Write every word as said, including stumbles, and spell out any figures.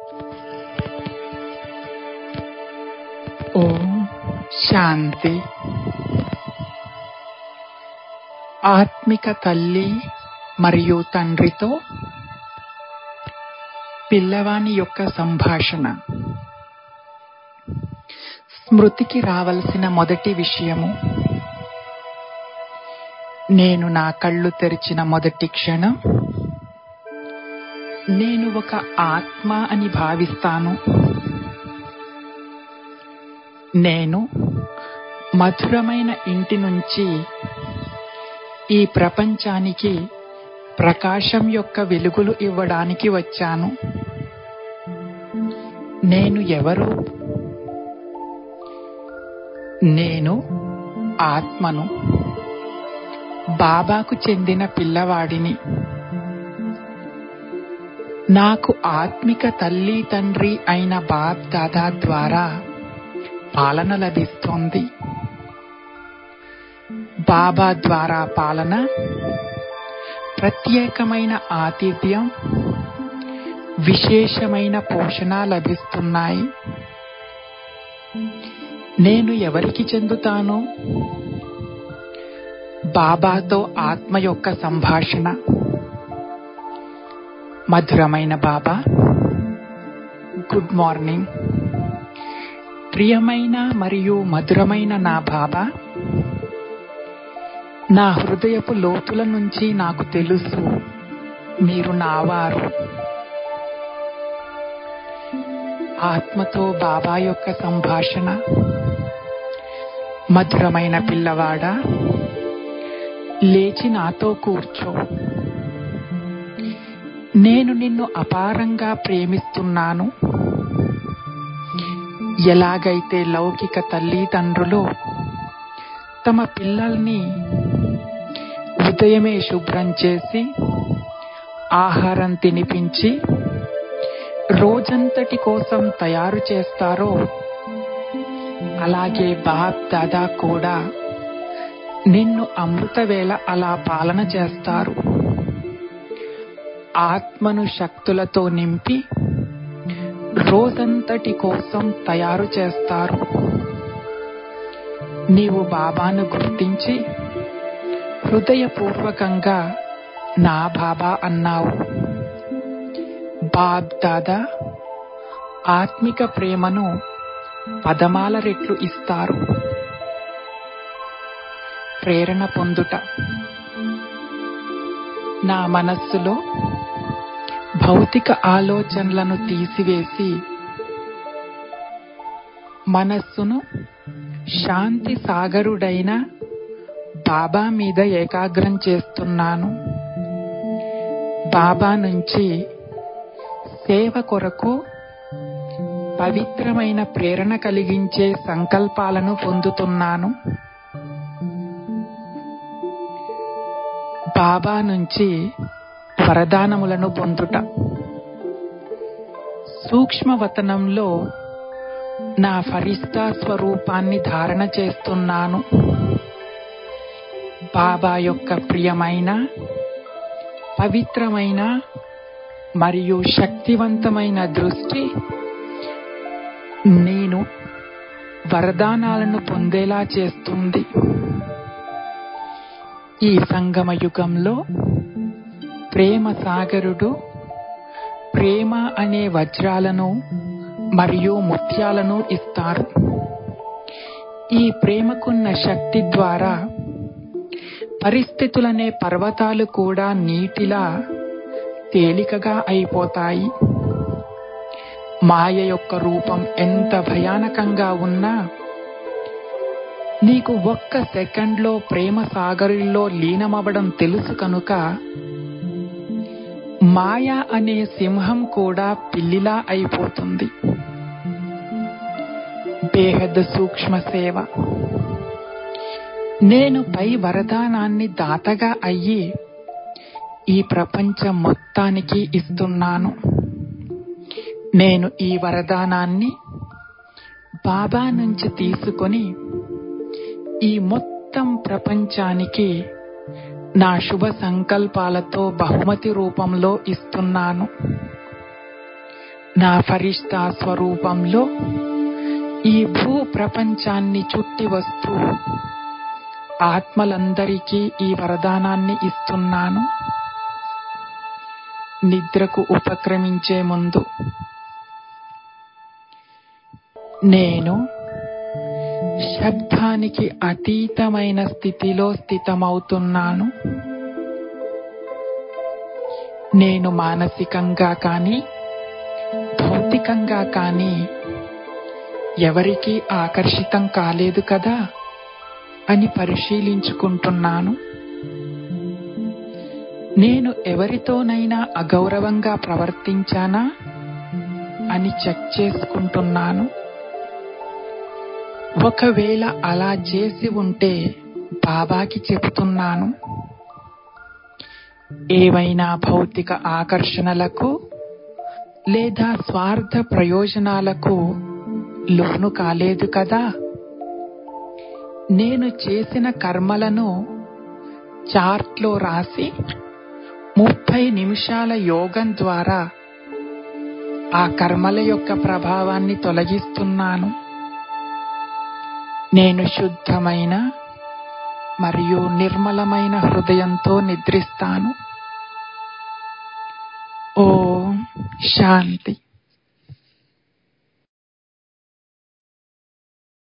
ఓం శాంతి. ఆత్మిక తల్లి మరియు తండ్రితో పిల్లవాని యొక్క సంభాషణ. స్మృతికి రావలసిన మొదటి విషయము, నేను నా కళ్ళు తెరిచిన మొదటి క్షణం నేను ఒక ఆత్మ అని భావిస్తాను. నేను మధురమైన ఇంటి నుంచి ఈ ప్రపంచానికి ప్రకాశం యొక్క వెలుగులు ఇవ్వడానికి వచ్చాను. నేను ఎవరు? నేను ఆత్మను, బాబాకు చెందిన పిల్లవాడిని. నాకు ఆత్మిక తల్లి తండ్రి అయిన బాప్ దాదా ద్వారా పాలన లభిస్తోంది. బాబా ద్వారా పాలన, ప్రత్యేకమైన ఆతిథ్యం, విశేషమైన పోషణ లభిస్తున్నాయి. నేను ఎవరికి చెందుతాను? బాబాతో ఆత్మ యొక్క సంభాషణ. మధురమైన బాబా, గుడ్ మార్నింగ్. ప్రియమైన మరియు మధురమైన నా బాబా, నా హృదయపు లోతుల నుంచి నాకు తెలుసు మీరు నావారు. ఆత్మతో బాబా యొక్క సంభాషణ. మధురమైన పిల్లవాడా, లేచి నాతో కూర్చో. నేను నిన్ను అపారంగా ప్రేమిస్తున్నాను. ఎలాగైతే లౌకిక తల్లిదండ్రులు తమ పిల్లల్ని ఉదయమే శుభ్రం చేసి ఆహారం తినిపించి రోజంతటి కోసం తయారు చేస్తారో, అలాగే బాప్ దాదా కూడా నిన్ను అమృతవేళ అలా పాలన చేస్తారు. ఆత్మను శక్తులతో నింపి రోజంతటి కోసం తయారు చేస్తారు. నీవు బాబాను గుర్తించి హృదయపూర్వకంగా నా బాబా అన్నావు. బాప్ దాదా ఆత్మిక ప్రేమను పదమాల రెట్లు ఇస్తారు. ప్రేరణ పొందుట. నా మనస్సులో భౌతిక ఆలోచనలను తీసివేసి మనస్సును శాంతి సాగరుడైన బాబా మీద ఏకాగ్రం చేస్తున్నాను. బాబా నుంచి సేవ కొరకు పవిత్రమైన ప్రేరణ కలిగించే సంకల్పాలను పొందుతున్నాను. బాబా నుంచి వరదానములను పొందుట. సూక్ష్మవతనంలో నా ఫరిస్తా స్వరూపాన్ని ధారణ చేస్తున్నాను. బాబా యొక్క ప్రియమైన, పవిత్రమైన మరియు శక్తివంతమైన దృష్టి నేను వరదానాలను పొందేలా చేస్తుంది. ఈ సంగమ యుగంలో ప్రేమ సాగరుడు ప్రేమ అనే వజ్రాలను మరియు ముత్యాలను ఇస్తారు. ఈ ప్రేమకున్న శక్తి ద్వారా పరిస్థితులనే పర్వతాలు కూడా నీటిలా తేలికగా అయిపోతాయి. మాయ యొక్క రూపం ఎంత భయానకంగా ఉన్నా నీకు ఒక్క సెకండ్లో ప్రేమ సాగరుల్లో లీనమవ్వడం తెలుసు కనుక మాయ అనే సింహం కూడా పిల్లిలా అయిపోతుంది. బేహద్ సూక్ష్మ సేవ. నేను పై వరదానాన్ని దాతగా అయ్యి ఈ ప్రపంచం మొత్తానికి ఇస్తున్నాను. నేను ఈ వరదానాన్ని బాబా నుంచి తీసుకొని ఈ మొత్తం ప్రపంచానికి నా శుభ సంకల్పాలతో బహుమతి రూపంలో ఇస్తున్నాను. నా ఫరిష్తా స్వరూపంలో ఈ భూ ప్రపంచాన్ని చుట్టి వస్తూ ఆత్మలందరికీ ఈ వరదానాన్ని ఇస్తున్నాను. నిద్రకు ఉపక్రమించే ముందు నేను శబ్దానికి అతీతమైన స్థితిలో స్థితమవుతున్నాను. నేను మానసికంగా కానీ భౌతికంగా కానీ ఎవరికీ ఆకర్షితం కాలేదు కదా అని పరిశీలించుకుంటున్నాను. నేను ఎవరితోనైనా అగౌరవంగా ప్రవర్తించానా అని చెక్ చేసుకుంటున్నాను. ఒకవేళ అలా చేసి ఉంటే బాబాకి చెబుతున్నాను. ఏవైనా భౌతిక ఆకర్షణలకు లేదా స్వార్థ ప్రయోజనాలకు లోను కాలేదు కదా. నేను చేసిన కర్మలను చార్ట్లో రాసి ముప్పై నిమిషాల యోగం ద్వారా ఆ కర్మల యొక్క ప్రభావాన్ని తొలగిస్తున్నాను. నేను శుద్ధమైన మరియు నిర్మలమైన హృదయంతో నిద్రిస్తాను. ఓం శాంతి.